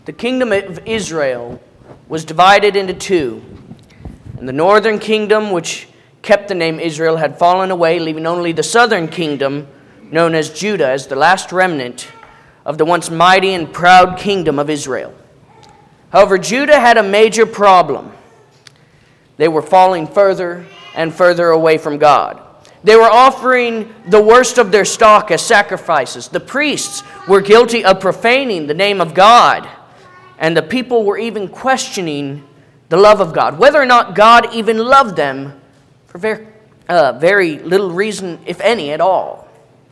The kingdom of Israel was divided into two, and the northern kingdom, which kept the name Israel, had fallen away, leaving only the southern kingdom, known as Judah, as the last remnant of the once mighty and proud kingdom of Israel. However, Judah had a major problem. They were falling further and further away from God. They were offering the worst of their stock as sacrifices. The priests were guilty of profaning the name of God, and the people were even questioning the love of God, whether or not God even loved them for very little reason, if any, at all.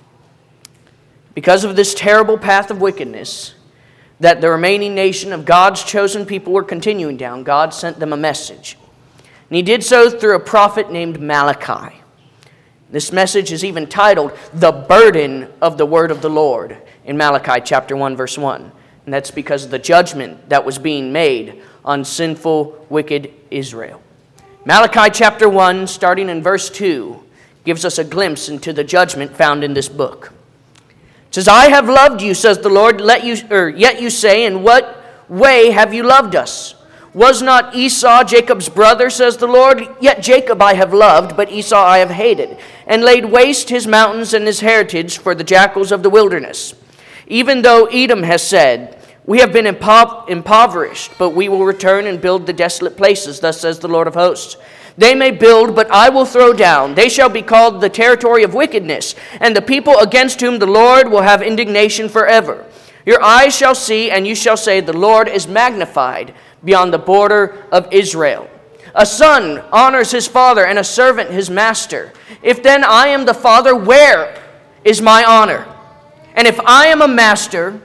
Because of this terrible path of wickedness that the remaining nation of God's chosen people were continuing down, God sent them a message. And He did so through a prophet named Malachi. This message is even titled, "The Burden of the Word of the Lord," in Malachi chapter 1, verse 1. And that's because of the judgment that was being made on sinful, wicked Israel. Malachi chapter 1, starting in verse 2, gives us a glimpse into the judgment found in this book. It says, "I have loved you, says the Lord, yet you say, in what way have you loved us? Was not Esau Jacob's brother, says the Lord? Yet Jacob I have loved, but Esau I have hated, and laid waste his mountains and his heritage for the jackals of the wilderness. Even though Edom has said, we have been impoverished, but we will return and build the desolate places, thus says the Lord of hosts. They may build, but I will throw down. They shall be called the territory of wickedness, and the people against whom the Lord will have indignation forever. Your eyes shall see, and you shall say, the Lord is magnified beyond the border of Israel. A son honors his father, and a servant his master. If then I am the father, where is my honor? And if I am a master,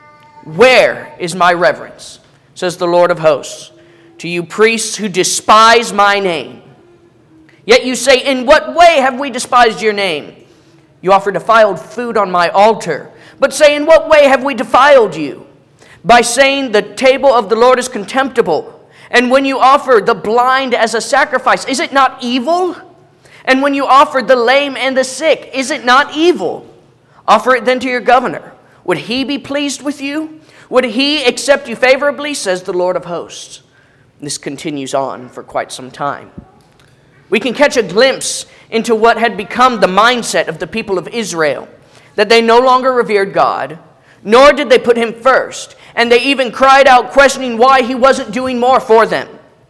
where is my reverence? Says the Lord of hosts. To you priests who despise my name. Yet you say, in what way have we despised your name? You offer defiled food on my altar. But say, in what way have we defiled you? By saying the table of the Lord is contemptible. And when you offer the blind as a sacrifice, is it not evil? And when you offer the lame and the sick, is it not evil? Offer it then to your governor. Would he be pleased with you? Would he accept you favorably, says the Lord of hosts. This continues on for quite some time. We can catch a glimpse into what had become the mindset of the people of Israel, that they no longer revered God, nor did they put him first, and they even cried out questioning why he wasn't doing more for them.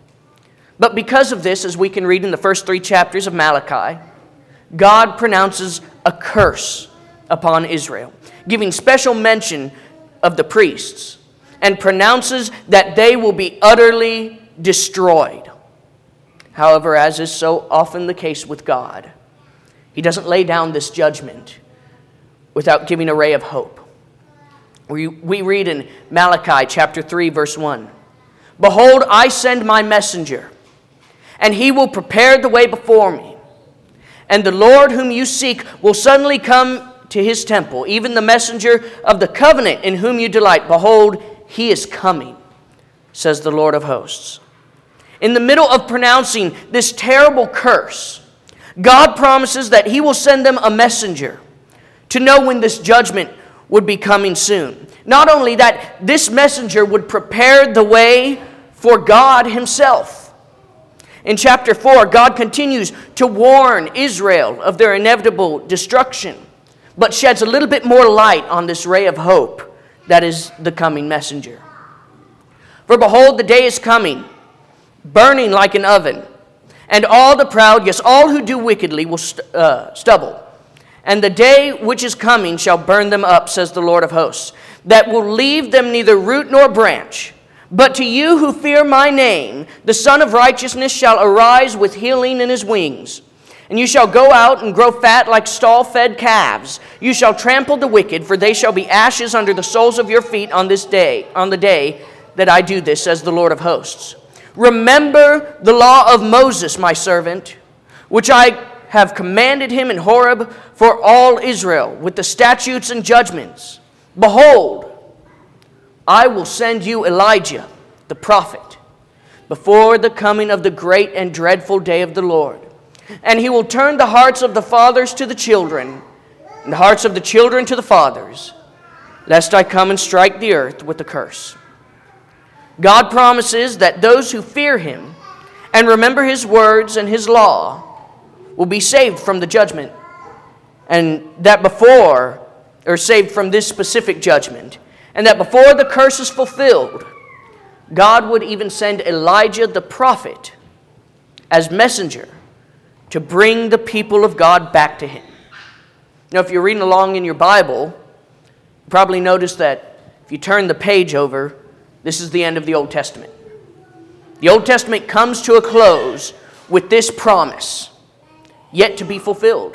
But because of this, as we can read in the first 3 chapters of Malachi, God pronounces a curse upon Israel, giving special mention of the priests, and pronounces that they will be utterly destroyed. However, as is so often the case with God, he doesn't lay down this judgment without giving a ray of hope. We read in Malachi chapter 3, verse 1, "Behold, I send my messenger, and he will prepare the way before me. And the Lord whom you seek will suddenly come to his temple, even the messenger of the covenant in whom you delight. Behold, he is coming, says the Lord of hosts." In the middle of pronouncing this terrible curse, God promises that he will send them a messenger to know when this judgment would be coming soon. Not only that, this messenger would prepare the way for God himself. In chapter 4, God continues to warn Israel of their inevitable destruction, but sheds a little bit more light on this ray of hope that is the coming messenger. "For behold, the day is coming, burning like an oven, and all the proud, yes, all who do wickedly will stumble. And the day which is coming shall burn them up, says the Lord of hosts, that will leave them neither root nor branch. But to you who fear my name, the Son of Righteousness shall arise with healing in his wings. And you shall go out and grow fat like stall-fed calves. You shall trample the wicked, for they shall be ashes under the soles of your feet on the day that I do this, says the Lord of hosts. Remember the law of Moses, my servant, which I have commanded him in Horeb for all Israel, with the statutes and judgments. Behold, I will send you Elijah, the prophet, before the coming of the great and dreadful day of the Lord. And he will turn the hearts of the fathers to the children, and the hearts of the children to the fathers, lest I come and strike the earth with a curse. God promises that those who fear Him and remember His words and His law will be saved from the judgment, and that before, or saved from this specific judgment, and that before the curse is fulfilled, God would even send Elijah the prophet as messenger to bring the people of God back to Him. Now, if you're reading along in your Bible, you probably noticed that if you turn the page over, this is the end of the Old Testament. The Old Testament comes to a close with this promise, yet to be fulfilled.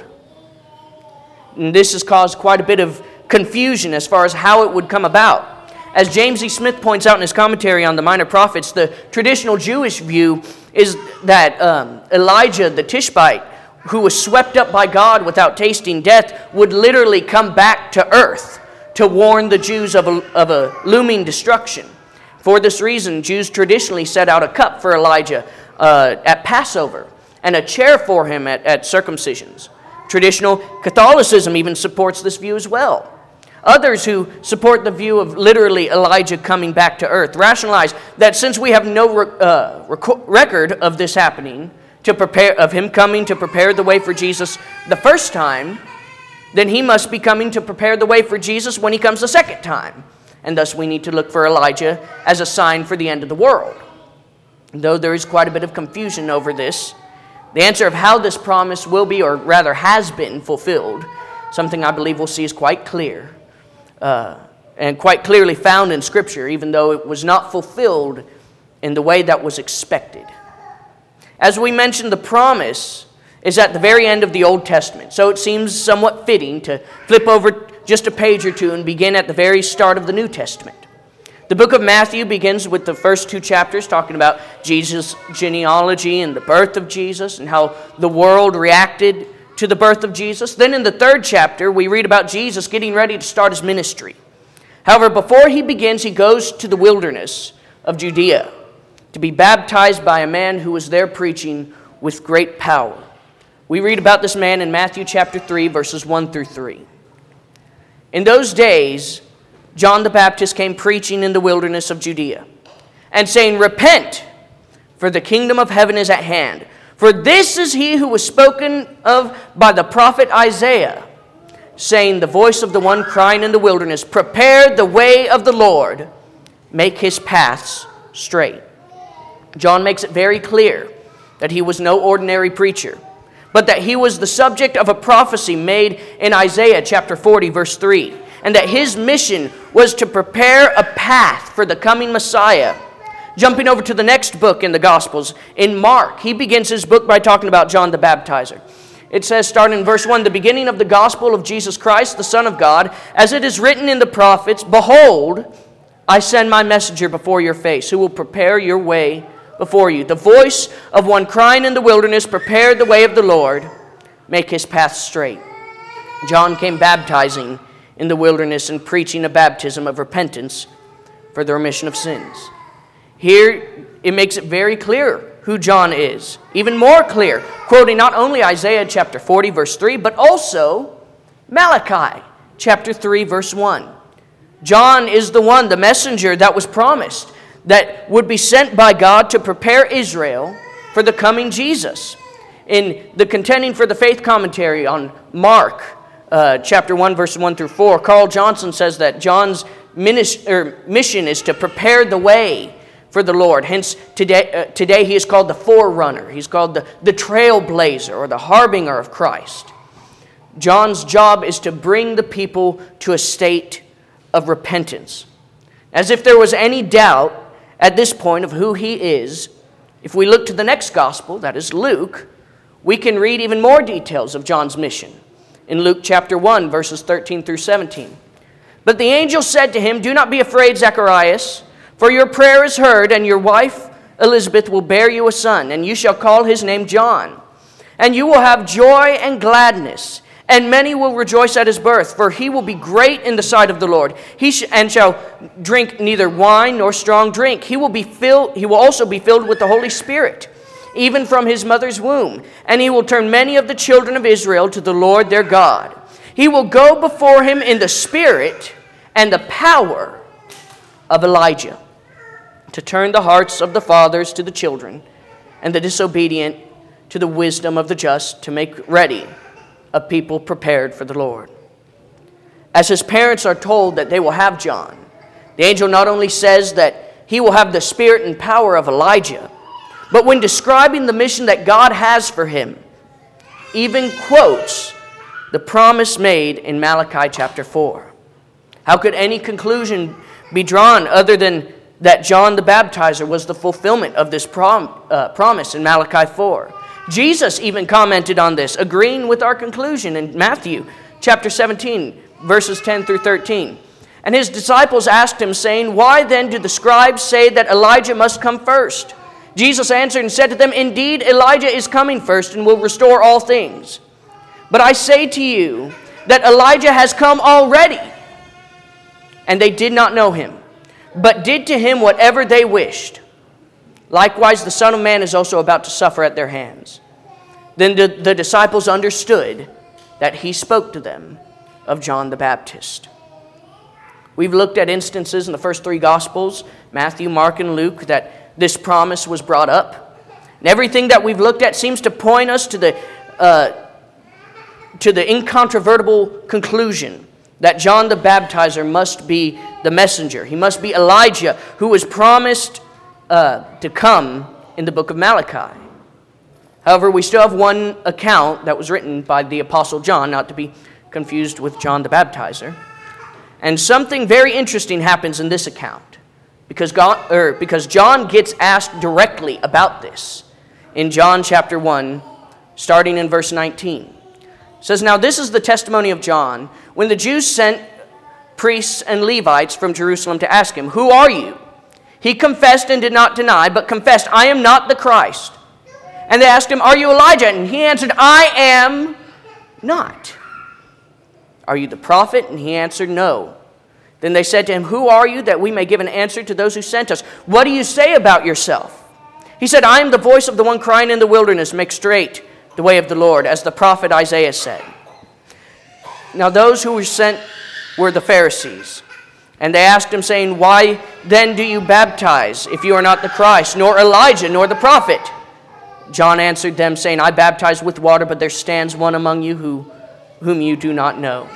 And this has caused quite a bit of confusion as far as how it would come about. As James E. Smith points out in his commentary on the Minor Prophets, the traditional Jewish view is that Elijah the Tishbite, who was swept up by God without tasting death, would literally come back to earth to warn the Jews of a looming destruction. For this reason, Jews traditionally set out a cup for Elijah at Passover and a chair for him at circumcisions. Traditional Catholicism even supports this view as well. Others who support the view of literally Elijah coming back to earth rationalize that since we have no record of this happening, of him coming to prepare the way for Jesus the first time, then he must be coming to prepare the way for Jesus when he comes the second time. And thus we need to look for Elijah as a sign for the end of the world. Though there is quite a bit of confusion over this, the answer of how this promise will be, or rather has been, fulfilled, something I believe we'll see is quite clear. And quite clearly found in Scripture, even though it was not fulfilled in the way that was expected. As we mentioned, the promise is at the very end of the Old Testament, so it seems somewhat fitting to flip over just a page or two and begin at the very start of the New Testament. The book of Matthew begins with the first two chapters talking about Jesus' genealogy and the birth of Jesus and how the world reacted to the birth of Jesus. Then in the third chapter, we read about Jesus getting ready to start his ministry. However, before he begins, he goes to the wilderness of Judea to be baptized by a man who was there preaching with great power. We read about this man in Matthew chapter 3, verses 1 through 3. In those days, John the Baptist came preaching in the wilderness of Judea and saying, "Repent, for the kingdom of heaven is at hand. For this is he who was spoken of by the prophet Isaiah, saying, the voice of the one crying in the wilderness, prepare the way of the Lord, make his paths straight." John makes it very clear that he was no ordinary preacher, but that he was the subject of a prophecy made in Isaiah chapter 40, verse 3, and that his mission was to prepare a path for the coming Messiah. Jumping over to the next book in the Gospels, in Mark, he begins his book by talking about John the Baptizer. It says, starting in verse 1, "The beginning of the gospel of Jesus Christ, the Son of God, as it is written in the prophets, Behold, I send my messenger before your face, who will prepare your way before you. The voice of one crying in the wilderness, prepare the way of the Lord, make his path straight." John came baptizing in the wilderness and preaching a baptism of repentance for the remission of sins. Here, it makes it very clear who John is. Even more clear, quoting not only Isaiah chapter 40, verse 3, but also Malachi chapter 3, verse 1. John is the one, the messenger that was promised, that would be sent by God to prepare Israel for the coming Jesus. In the Contending for the Faith commentary on Mark chapter 1, verse 1 through 4, Carl Johnson says that John's mission is to prepare the way for the Lord. Hence, today he is called the forerunner. He's called the trailblazer, or the harbinger of Christ. John's job is to bring the people to a state of repentance. As if there was any doubt at this point of who he is, if we look to the next gospel, that is Luke, we can read even more details of John's mission. In Luke chapter 1, verses 13 through 17. "But the angel said to him, 'Do not be afraid, Zacharias, for your prayer is heard, and your wife Elizabeth will bear you a son, and you shall call his name John. And you will have joy and gladness, and many will rejoice at his birth, for he will be great in the sight of the Lord. And shall drink neither wine nor strong drink. He will also be filled with the Holy Spirit, even from his mother's womb. And he will turn many of the children of Israel to the Lord their God. He will go before him in the spirit and the power of Elijah, to turn the hearts of the fathers to the children, and the disobedient to the wisdom of the just, to make ready a people prepared for the Lord." As his parents are told that they will have John, the angel not only says that he will have the spirit and power of Elijah, but when describing the mission that God has for him, even quotes the promise made in Malachi chapter 4. How could any conclusion be drawn other than that John the Baptizer was the fulfillment of this promise in Malachi 4? Jesus even commented on this, agreeing with our conclusion in Matthew chapter 17, verses 10 through 13. And his disciples asked him, saying, "Why then do the scribes say that Elijah must come first?" Jesus answered and said to them, "Indeed, Elijah is coming first and will restore all things. But I say to you that Elijah has come already, and they did not know him, but did to him whatever they wished. Likewise, the Son of Man is also about to suffer at their hands." Then the disciples understood that he spoke to them of John the Baptist. We've looked at instances in the first three Gospels, Matthew, Mark, and Luke, that this promise was brought up. And everything that we've looked at seems to point us to the incontrovertible conclusion that John the Baptizer must be the messenger. He must be Elijah, who was promised to come in the book of Malachi. However, we still have one account that was written by the Apostle John, not to be confused with John the Baptizer. And something very interesting happens in this account, because John gets asked directly about this in John chapter 1, starting in verse 19. It says, "Now this is the testimony of John, when the Jews sent priests and Levites from Jerusalem to ask him, 'Who are you?' He confessed and did not deny, but confessed, 'I am not the Christ.' And they asked him, 'Are you Elijah?' And he answered, 'I am not.' 'Are you the prophet?' And he answered, 'No.' Then they said to him, 'Who are you, that we may give an answer to those who sent us? What do you say about yourself?' He said, 'I am the voice of the one crying in the wilderness, make straight the way of the Lord, as the prophet Isaiah said.' Now those who were sent were the Pharisees. And they asked him, saying, 'Why then do you baptize, if you are not the Christ, nor Elijah, nor the prophet?' John answered them, saying, 'I baptize with water, but there stands one among you whom you do not know.'"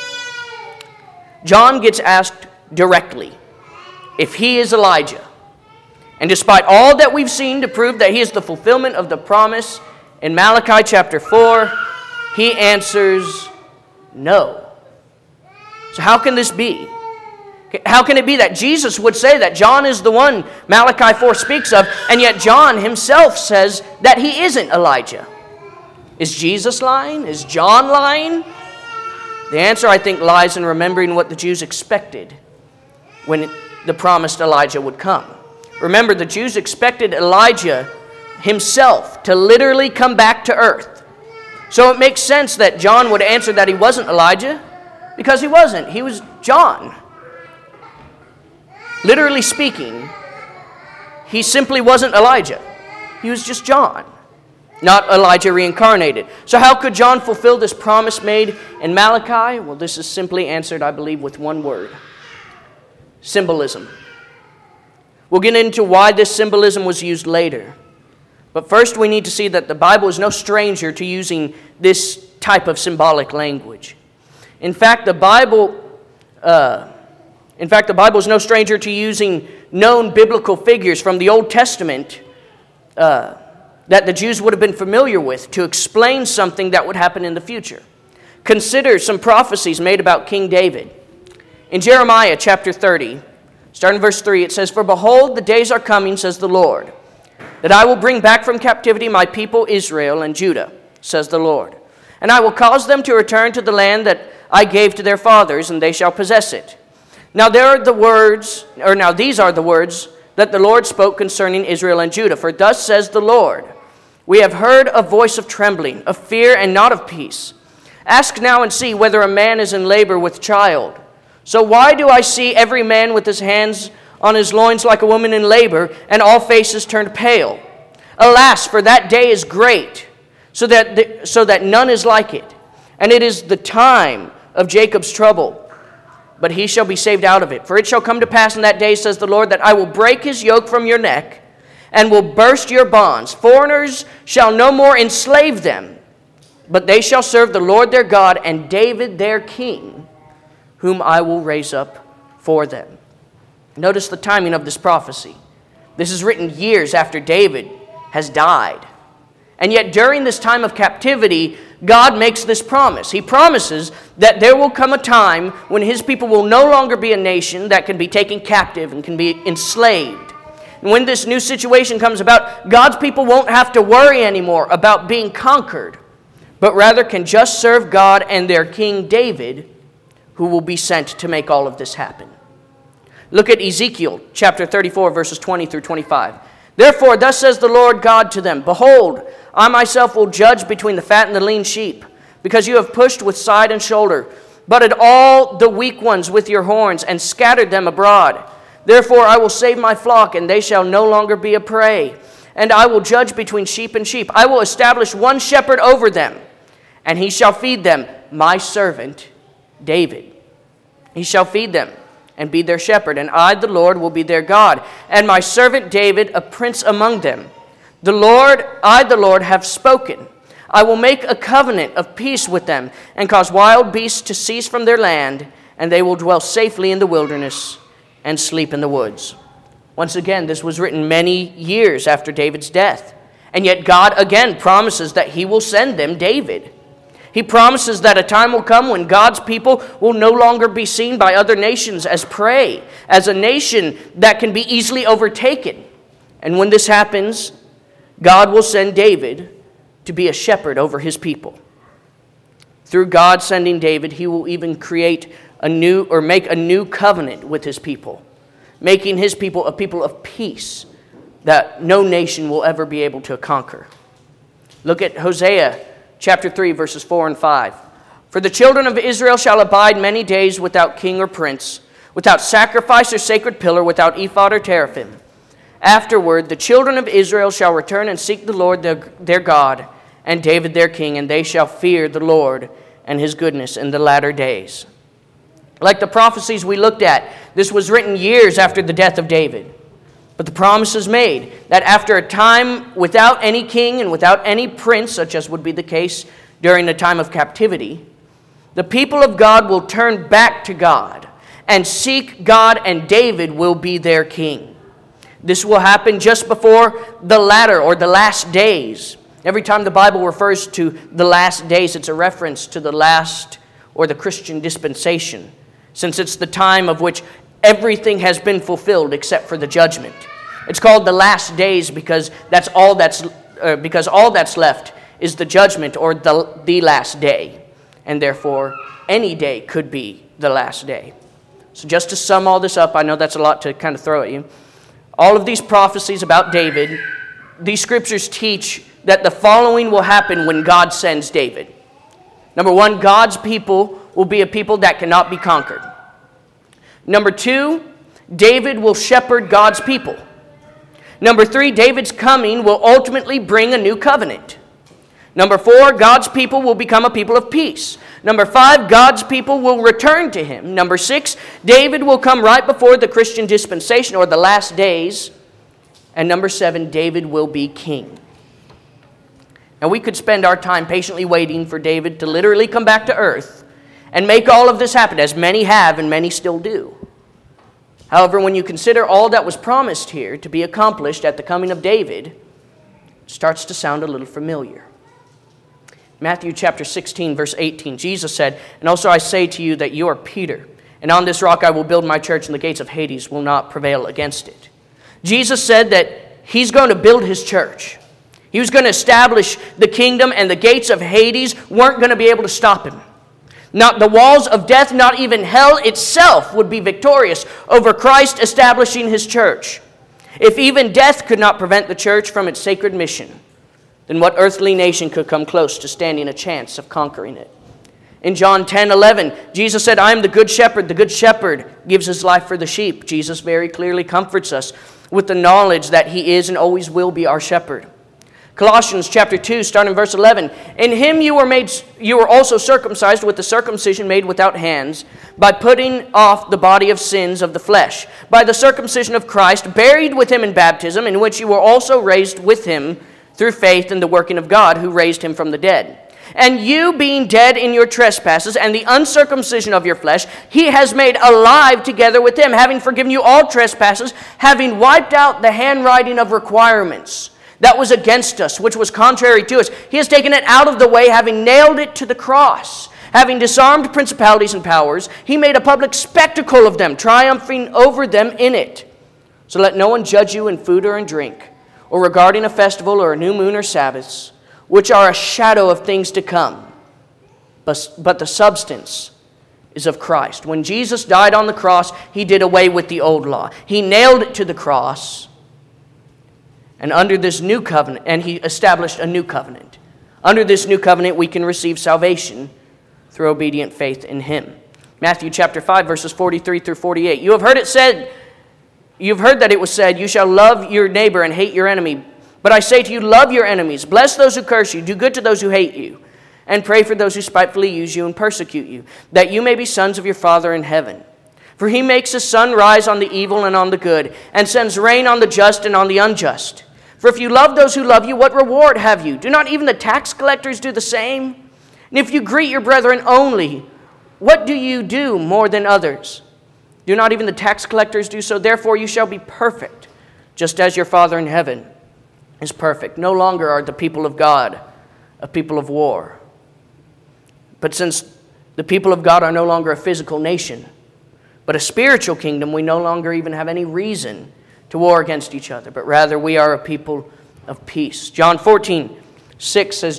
John gets asked directly if he is Elijah. And despite all that we've seen to prove that he is the fulfillment of the promise in Malachi chapter 4, he answers no. So how can this be? How can it be that Jesus would say that John is the one Malachi 4 speaks of, and yet John himself says that he isn't Elijah? Is Jesus lying? Is John lying? The answer, I think, lies in remembering what the Jews expected when the promised Elijah would come. Remember, the Jews expected Elijah himself to literally come back to earth. So it makes sense that John would answer that he wasn't Elijah, because he wasn't. He was John. Literally speaking, he simply wasn't Elijah. He was just John, not Elijah reincarnated. So how could John fulfill this promise made in Malachi? Well, this is simply answered, I believe, with one word: symbolism. We'll get into why this symbolism was used later. But first we need to see that the Bible is no stranger to using this type of symbolic language. In fact, the Bible is no stranger to using known biblical figures from the Old Testament that the Jews would have been familiar with to explain something that would happen in the future. Consider some prophecies made about King David. In Jeremiah chapter 30, starting verse 3, it says, "For behold, the days are coming, says the Lord, that I will bring back from captivity my people Israel and Judah, says the Lord. And I will cause them to return to the land that I gave to their fathers, and they shall possess it. Now these are the words that the Lord spoke concerning Israel and Judah. For thus says the Lord, we have heard a voice of trembling, of fear and not of peace. Ask now and see whether a man is in labor with child. So why do I see every man with his hands on his loins like a woman in labor, and all faces turned pale? Alas, for that day is great, so that none is like it. And it is the time of Jacob's trouble, but he shall be saved out of it. For it shall come to pass in that day, says the Lord, that I will break his yoke from your neck, and will burst your bonds. Foreigners shall no more enslave them, but they shall serve the Lord their God, and David their king, whom I will raise up for them. Notice the timing of this prophecy. This is written years after David has died. And yet during this time of captivity, God makes this promise. He promises that there will come a time when his people will no longer be a nation that can be taken captive and can be enslaved. And when this new situation comes about, God's people won't have to worry anymore about being conquered, but rather can just serve God and their king David, who will be sent to make all of this happen. Look at Ezekiel chapter 34, verses 20 through 25. Therefore, thus says the Lord God to them, Behold, I myself will judge between the fat and the lean sheep, because you have pushed with side and shoulder, butted all the weak ones with your horns, and scattered them abroad. Therefore I will save my flock, and they shall no longer be a prey. And I will judge between sheep and sheep. I will establish one shepherd over them, and he shall feed them, my servant David. He shall feed them and be their shepherd, and I, the Lord, will be their God, and my servant David a prince among them. I, the Lord, have spoken. I will make a covenant of peace with them, and cause wild beasts to cease from their land, and they will dwell safely in the wilderness and sleep in the woods. Once again, this was written many years after David's death. And yet God again promises that he will send them David. He promises that a time will come when God's people will no longer be seen by other nations as prey, as a nation that can be easily overtaken. And when this happens, God will send David to be a shepherd over his people. Through God sending David, he will even create make a new covenant with his people, making his people a people of peace that no nation will ever be able to conquer. Look at Hosea chapter 3, verses 4 and 5. For the children of Israel shall abide many days without king or prince, without sacrifice or sacred pillar, without ephod or teraphim. Afterward, the children of Israel shall return and seek the Lord their God, and David their king, and they shall fear the Lord and his goodness in the latter days. Like the prophecies we looked at, this was written years after the death of David. But the promise is made that after a time without any king and without any prince, such as would be the case during the time of captivity, the people of God will turn back to God and seek God, and David will be their king. This will happen just before the latter or the last days. Every time the Bible refers to the last days, it's a reference to the last or the Christian dispensation, since it's the time of which everything has been fulfilled except for the judgment. It's called the last days because all that's left is the judgment or the last day, and therefore any day could be the last day. So just to sum all this up, I know that's a lot to kind of throw at you. All of these prophecies about David, these scriptures teach that the following will happen when God sends David. Number one, God's people will be a people that cannot be conquered. Number two, David will shepherd God's people. Number three, David's coming will ultimately bring a new covenant. Number four, God's people will become a people of peace. Number five, God's people will return to him. Number six, David will come right before the Christian dispensation or the last days. And number seven, David will be king. Now we could spend our time patiently waiting for David to literally come back to earth and make all of this happen, as many have and many still do. However, when you consider all that was promised here to be accomplished at the coming of David, it starts to sound a little familiar. Matthew chapter 16, verse 18, Jesus said, "And also I say to you that you are Peter, and on this rock I will build my church, and the gates of Hades will not prevail against it." Jesus said that he's going to build his church. He was going to establish the kingdom, and the gates of Hades weren't going to be able to stop him. Not the walls of death, not even hell itself would be victorious over Christ establishing his church. If even death could not prevent the church from its sacred mission, then what earthly nation could come close to standing a chance of conquering it? In John 10:11, Jesus said, "I am the good shepherd. The good shepherd gives his life for the sheep." Jesus very clearly comforts us with the knowledge that he is and always will be our shepherd. Colossians chapter 2, starting in verse 11. In him you were also circumcised with the circumcision made without hands, by putting off the body of sins of the flesh, by the circumcision of Christ, buried with him in baptism, in which you were also raised with him through faith in the working of God, who raised him from the dead. And you, being dead in your trespasses and the uncircumcision of your flesh, he has made alive together with him, having forgiven you all trespasses, having wiped out the handwriting of requirements that was against us, which was contrary to us. He has taken it out of the way, having nailed it to the cross. Having disarmed principalities and powers, he made a public spectacle of them, triumphing over them in it. So let no one judge you in food or in drink, or regarding a festival or a new moon or Sabbaths, which are a shadow of things to come. But the substance is of Christ. When Jesus died on the cross, he did away with the old law. He nailed it to the cross. And under this new covenant, and he established a new covenant. Under this new covenant, we can receive salvation through obedient faith in him. Matthew chapter 5, verses 43 through 48. You've heard that it was said, you shall love your neighbor and hate your enemy. But I say to you, love your enemies, bless those who curse you, do good to those who hate you, and pray for those who spitefully use you and persecute you, that you may be sons of your Father in heaven. For he makes his sun rise on the evil and on the good, and sends rain on the just and on the unjust. For if you love those who love you, what reward have you? Do not even the tax collectors do the same? And if you greet your brethren only, what do you do more than others? Do not even the tax collectors do so? Therefore you shall be perfect, just as your Father in heaven is perfect. No longer are the people of God a people of war. But since the people of God are no longer a physical nation, but a spiritual kingdom, we no longer even have any reason to war against each other, but rather we are a people of peace. John 14:6 says,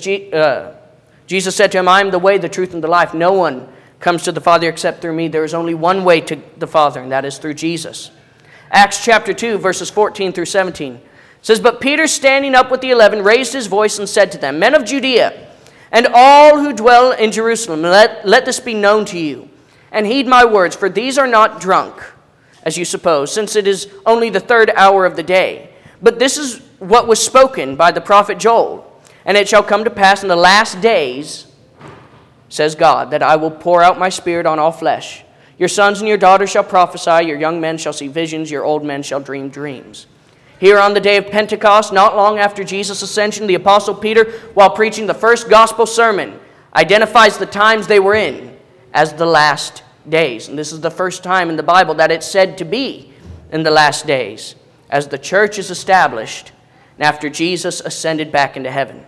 Jesus said to him, I am the way, the truth, and the life. No one comes to the Father except through me. There is only one way to the Father, and that is through Jesus. Acts chapter 2, verses 14 through 17 says, But Peter, standing up with the 11, raised his voice and said to them, Men of Judea, and all who dwell in Jerusalem, let this be known to you, and heed my words, for these are not drunk, as you suppose, since it is only the third hour of the day. But this is what was spoken by the prophet Joel. And it shall come to pass in the last days, says God, that I will pour out my Spirit on all flesh. Your sons and your daughters shall prophesy, your young men shall see visions, your old men shall dream dreams. Here on the day of Pentecost, not long after Jesus' ascension, the Apostle Peter, while preaching the first gospel sermon, identifies the times they were in as the last days. And this is the first time in the Bible that it's said to be in the last days, as the church is established and after Jesus ascended back into heaven.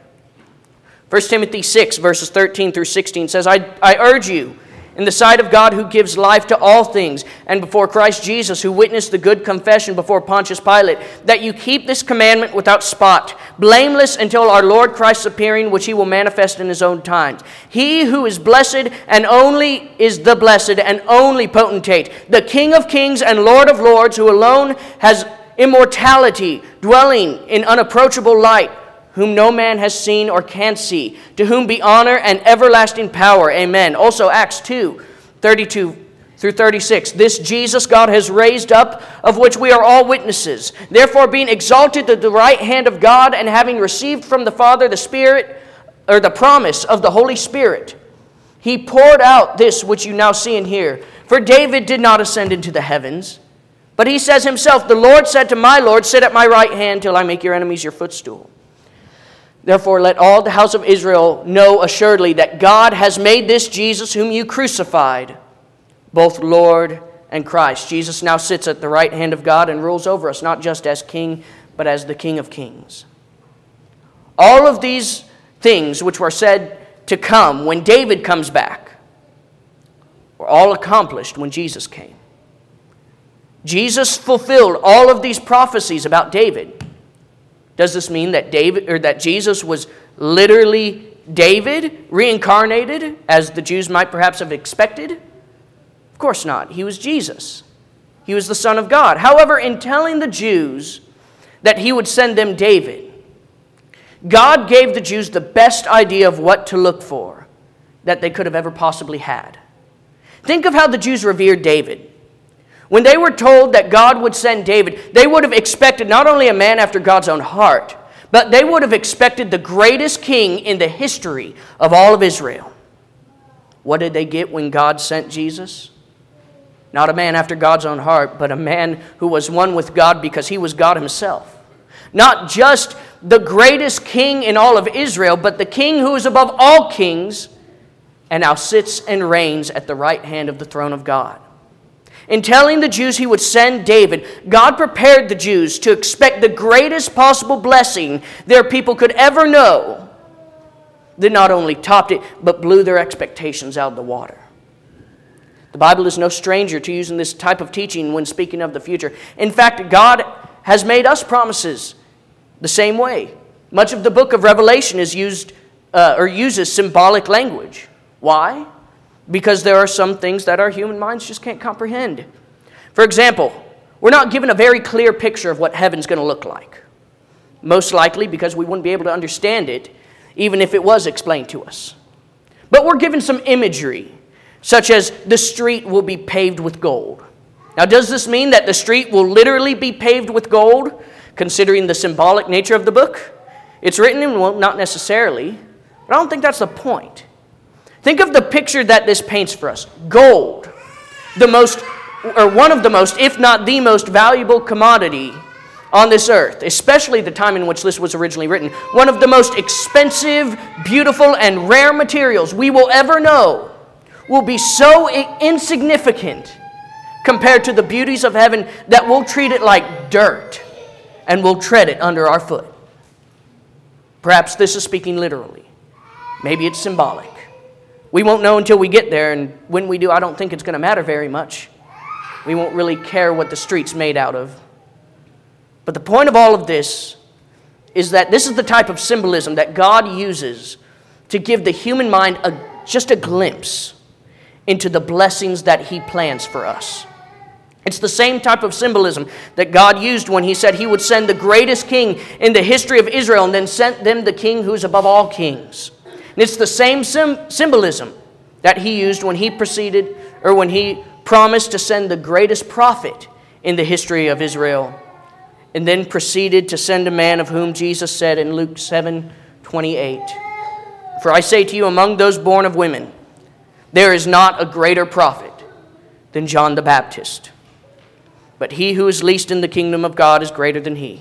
1 Timothy 6, verses 13 through 16 says, I urge you, in the sight of God who gives life to all things, and before Christ Jesus, who witnessed the good confession before Pontius Pilate, that you keep this commandment without spot, blameless until our Lord Christ's appearing, which he will manifest in his own time. He who is blessed and only is the blessed and only potentate, the King of kings and Lord of lords, who alone has immortality, dwelling in unapproachable light, whom no man has seen or can see, to whom be honor and everlasting power. Amen. Also Acts 2, 32 through 36. This Jesus God has raised up, of which we are all witnesses. Therefore, being exalted to the right hand of God, and having received from the Father the Spirit, or the promise of the Holy Spirit, he poured out this which you now see and hear. For David did not ascend into the heavens, but he says himself, the Lord said to my Lord, sit at my right hand till I make your enemies your footstool. Therefore, let all the house of Israel know assuredly that God has made this Jesus, whom you crucified, both Lord and Christ. Jesus now sits at the right hand of God and rules over us, not just as King, but as the King of kings. All of these things which were said to come when David comes back were all accomplished when Jesus came. Jesus fulfilled all of these prophecies about David. Does this mean that that Jesus was literally David reincarnated, as the Jews might perhaps have expected? Of course not. He was Jesus. He was the Son of God. However, in telling the Jews that he would send them David, God gave the Jews the best idea of what to look for that they could have ever possibly had. Think of how the Jews revered David. When they were told that God would send David, they would have expected not only a man after God's own heart, but they would have expected the greatest king in the history of all of Israel. What did they get when God sent Jesus? Not a man after God's own heart, but a man who was one with God because he was God himself. Not just the greatest king in all of Israel, but the king who is above all kings and now sits and reigns at the right hand of the throne of God. In telling the Jews he would send David, God prepared the Jews to expect the greatest possible blessing their people could ever know, that not only topped it, but blew their expectations out of the water. The Bible is no stranger to using this type of teaching when speaking of the future. In fact, God has made us promises the same way. Much of the book of Revelation is uses symbolic language. Why? Because there are some things that our human minds just can't comprehend. For example, we're not given a very clear picture of what heaven's going to look like. Most likely because we wouldn't be able to understand it, even if it was explained to us. But we're given some imagery, such as the street will be paved with gold. Now, does this mean that the street will literally be paved with gold, considering the symbolic nature of the book? It's written in, well, not necessarily, but I don't think that's the point. Think of the picture that this paints for us. Gold, one of the most, if not the most valuable commodity on this earth, especially the time in which this was originally written. One of the most expensive, beautiful, and rare materials we will ever know will be so insignificant compared to the beauties of heaven that we'll treat it like dirt and we'll tread it under our foot. Perhaps this is speaking literally. Maybe it's symbolic. We won't know until we get there, and when we do, I don't think it's going to matter very much. We won't really care what the street's made out of. But the point of all of this is that this is the type of symbolism that God uses to give the human mind just a glimpse into the blessings that He plans for us. It's the same type of symbolism that God used when He said He would send the greatest king in the history of Israel and then sent them the king who's above all kings. And it's the same symbolism that He used when He promised to send the greatest prophet in the history of Israel, and then proceeded to send a man of whom Jesus said in Luke 7:28, "For I say to you, among those born of women, there is not a greater prophet than John the Baptist. But he who is least in the kingdom of God is greater than he."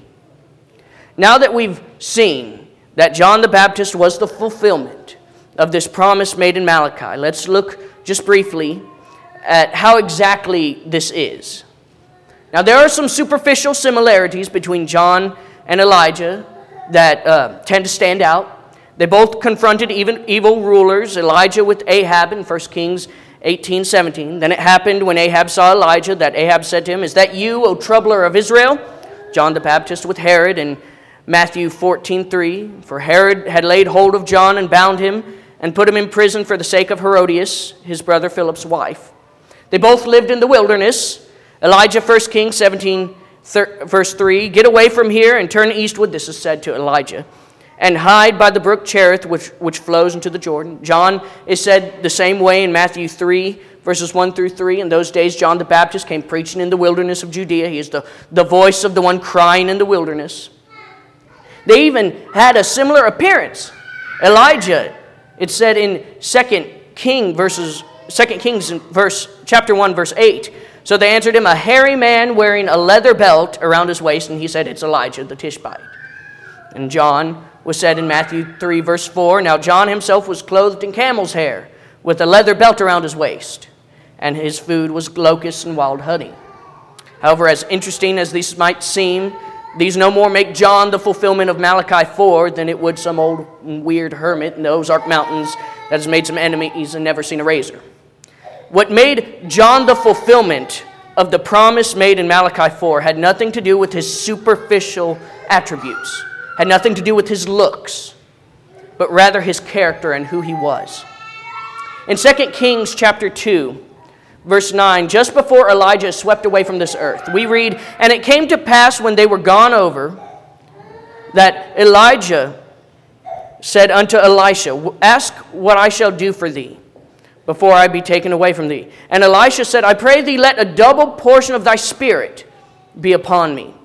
Now that we've seen that John the Baptist was the fulfillment of this promise made in Malachi, let's look just briefly at how exactly this is. Now, there are some superficial similarities between John and Elijah that tend to stand out. They both confronted evil rulers, Elijah with Ahab in 1 Kings 18:17. Then it happened when Ahab saw Elijah that Ahab said to him, "Is that you, O troubler of Israel?" John the Baptist with Herod in Matthew 14:3. For Herod had laid hold of John and bound him and put him in prison for the sake of Herodias, his brother Philip's wife. They both lived in the wilderness. Elijah, 1 Kings 17, verse 3, "Get away from here and turn eastward," this is said to Elijah, "and hide by the brook Cherith, which flows into the Jordan." John is said the same way in Matthew 3, verses 1 through 3. In those days, John the Baptist came preaching in the wilderness of Judea. He is the voice of the one crying in the wilderness. They even had a similar appearance. Elijah, it said in 2 Kings, chapter 1, verse 8. "So they answered him, a hairy man wearing a leather belt around his waist," and he said, "It's Elijah the Tishbite." And John was said in Matthew 3, verse 4, "Now John himself was clothed in camel's hair, with a leather belt around his waist, and his food was locusts and wild honey." However, as interesting as these might seem, these no more make John the fulfillment of Malachi 4 than it would some old weird hermit in the Ozark Mountains that has made some enemies and never seen a razor. What made John the fulfillment of the promise made in Malachi 4 had nothing to do with his superficial attributes, had nothing to do with his looks, but rather his character and who he was. In 2 Kings chapter 2, verse 9, just before Elijah is swept away from this earth, we read, "And it came to pass when they were gone over, that Elijah said unto Elisha, Ask what I shall do for thee, before I be taken away from thee. And Elisha said, I pray thee, let a double portion of thy spirit be upon me.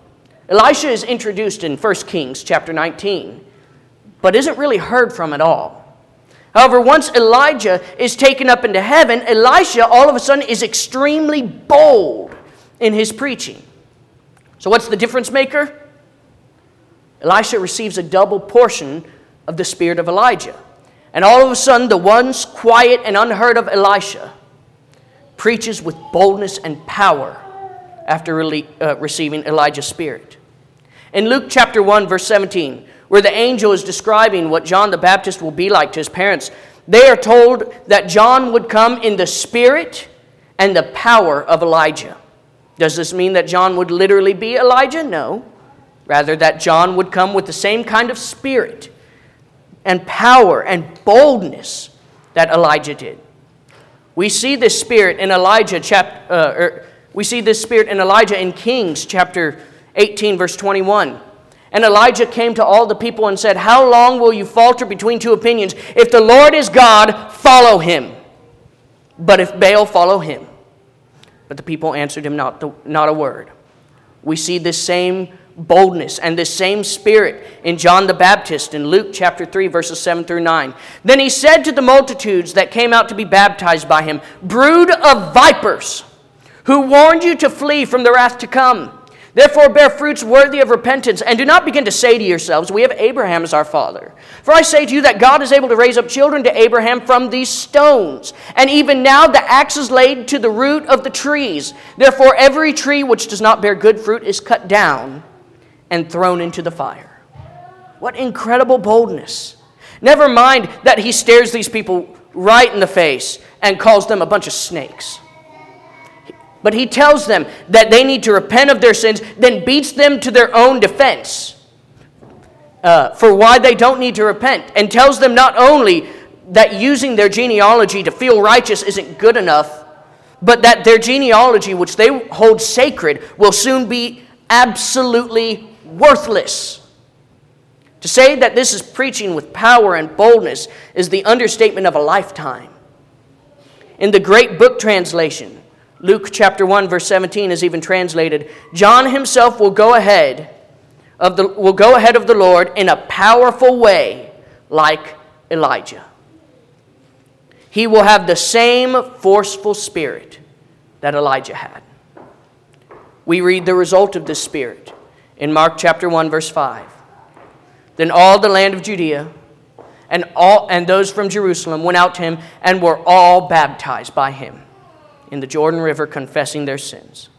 Elisha is introduced in 1 Kings chapter 19, but isn't really heard from at all. However, once Elijah is taken up into heaven, Elisha all of a sudden is extremely bold in his preaching. So what's the difference maker? Elisha receives a double portion of the spirit of Elijah. And all of a sudden, the once quiet and unheard of Elisha preaches with boldness and power after receiving Elijah's spirit. In Luke chapter 1, verse 17, where the angel is describing what John the Baptist will be like to his parents, they are told that John would come in the spirit and the power of Elijah. Does this mean that John would literally be Elijah? No. Rather, that John would come with the same kind of spirit and power and boldness that Elijah did. We see this spirit in Elijah in Kings chapter 18, verse 21. And Elijah came to all the people and said, "How long will you falter between two opinions? If the Lord is God, follow him. But if Baal, follow him." But the people answered him not a word. We see this same boldness and this same spirit in John the Baptist in Luke chapter 3, verses 7 through 9. Then he said to the multitudes that came out to be baptized by him, "Brood of vipers, who warned you to flee from the wrath to come? Therefore bear fruits worthy of repentance, and do not begin to say to yourselves, 'We have Abraham as our father.' For I say to you that God is able to raise up children to Abraham from these stones. And even now the axe is laid to the root of the trees. Therefore every tree which does not bear good fruit is cut down and thrown into the fire." What incredible boldness. Never mind that he stares these people right in the face and calls them a bunch of snakes. But he tells them that they need to repent of their sins, then beats them to their own defense for why they don't need to repent, and tells them not only that using their genealogy to feel righteous isn't good enough, but that their genealogy, which they hold sacred, will soon be absolutely worthless. To say that this is preaching with power and boldness is the understatement of a lifetime. In the Great Book Translation, Luke chapter 1, verse 17 is even translated, "John himself will go ahead of the Lord in a powerful way like Elijah." He will have the same forceful spirit that Elijah had. We read the result of this spirit in Mark chapter 1, verse 5. "Then all the land of Judea and those from Jerusalem went out to him and were all baptized by him in the Jordan River, confessing their sins."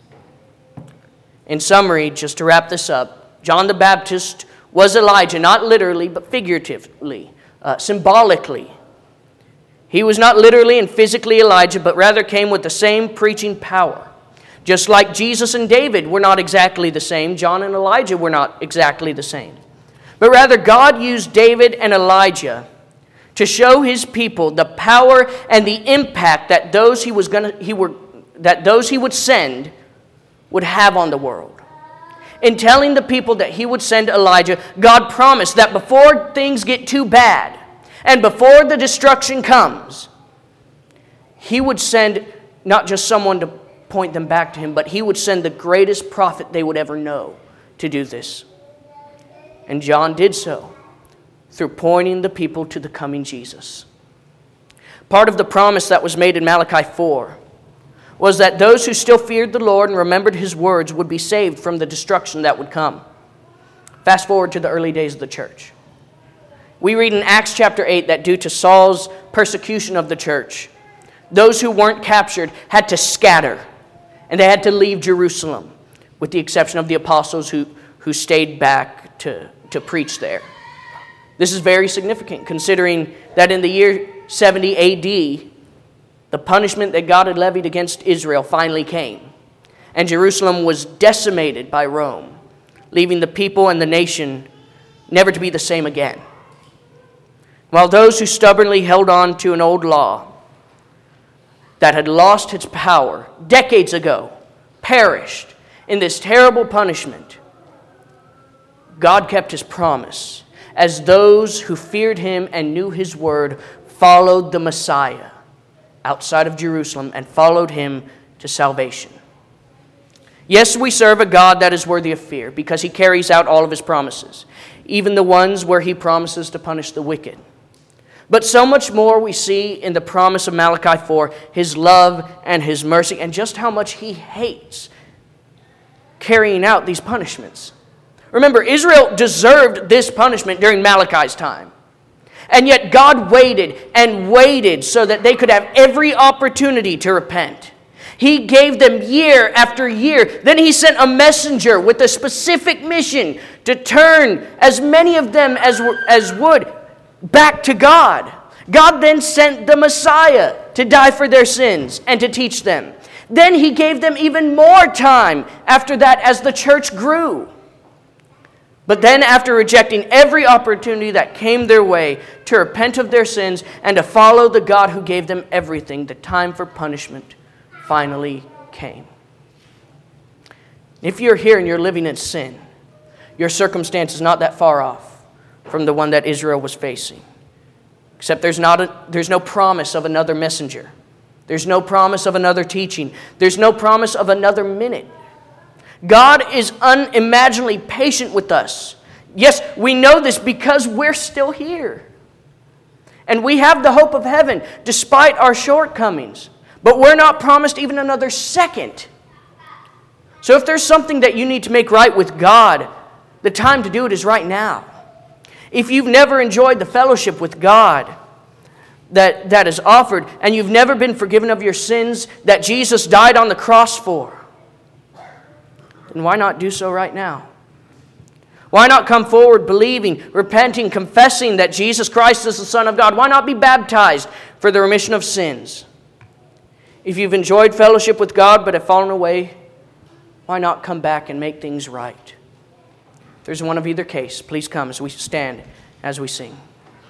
In summary, just to wrap this up, John the Baptist was Elijah, not literally, but figuratively, symbolically. He was not literally and physically Elijah, but rather came with the same preaching power. Just like Jesus and David were not exactly the same, John and Elijah were not exactly the same. But rather, God used David and Elijah to show his people the power and the impact that those he would send would have on the world. In telling the people that he would send Elijah, God promised that before things get too bad and before the destruction comes, he would send not just someone to point them back to him, but he would send the greatest prophet they would ever know to do this. And John did so through pointing the people to the coming Jesus. Part of the promise that was made in Malachi 4 was that those who still feared the Lord and remembered his words would be saved from the destruction that would come. Fast forward to the early days of the church. We read in Acts chapter 8 that due to Saul's persecution of the church, those who weren't captured had to scatter, and they had to leave Jerusalem, with the exception of the apostles who stayed back to preach there. This is very significant, considering that in the year 70 AD, the punishment that God had levied against Israel finally came, and Jerusalem was decimated by Rome, leaving the people and the nation never to be the same again. While those who stubbornly held on to an old law that had lost its power decades ago perished in this terrible punishment, God kept his promise as those who feared him and knew his word followed the Messiah outside of Jerusalem and followed him to salvation. Yes, we serve a God that is worthy of fear, because he carries out all of his promises, even the ones where he promises to punish the wicked. But so much more we see in the promise of Malachi 4, his love and his mercy, and just how much he hates carrying out these punishments. Remember, Israel deserved this punishment during Malachi's time. And yet God waited and waited so that they could have every opportunity to repent. He gave them year after year. Then he sent a messenger with a specific mission to turn as many of them as would back to God. God then sent the Messiah to die for their sins and to teach them. Then he gave them even more time after that as the church grew. But then, after rejecting every opportunity that came their way to repent of their sins and to follow the God who gave them everything, the time for punishment finally came. If you're here and you're living in sin, your circumstance is not that far off from the one that Israel was facing. Except there's no promise of another messenger. There's no promise of another teaching. There's no promise of another minute. God is unimaginably patient with us. Yes, we know this because we're still here. And we have the hope of heaven despite our shortcomings. But we're not promised even another second. So if there's something that you need to make right with God, the time to do it is right now. If you've never enjoyed the fellowship with God that is offered, and you've never been forgiven of your sins that Jesus died on the cross for, then why not do so right now? Why not come forward believing, repenting, confessing that Jesus Christ is the Son of God? Why not be baptized for the remission of sins? If you've enjoyed fellowship with God but have fallen away, why not come back and make things right? If there's one of either case, please come as we stand, as we sing.